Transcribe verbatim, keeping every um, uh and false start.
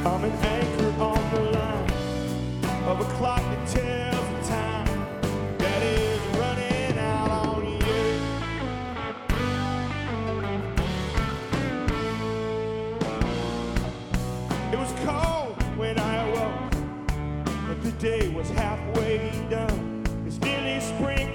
I'm an anchor on the line of a clock that tells the time that is running out on you. It was cold when I awoke, but the day was halfway done. It's nearly spring